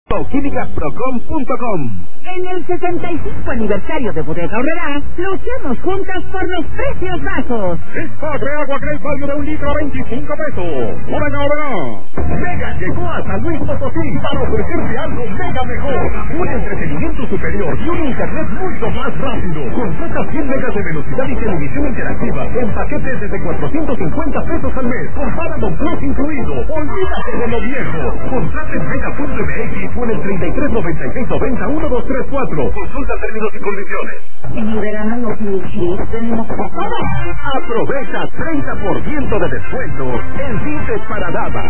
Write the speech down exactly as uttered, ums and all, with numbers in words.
química procom punto com. En el sesenta y cinco aniversario de Bodega Aurrerá, luchemos juntas por los precios bajos. Padre agua Grey Value de un litro a veinticinco pesos. Bodega Aurrerá. Mega llegó a San Luis Potosí para ofrecerte algo mega mejor. Un entretenimiento superior y un internet mucho más rápido. Contrata cien megas de velocidad y televisión interactiva en paquetes desde cuatrocientos cincuenta pesos al mes. Con Paramount Plus incluido. Olvídate de lo viejo. Contrata en mega punto m x o en el treinta y tres noventa y seis noventa uno dos tres cuatro. Consulta términos y condiciones. En verano los milkshakes tenemos para todo. Aprovecha treinta por ciento de descuento en Dientes para Dama.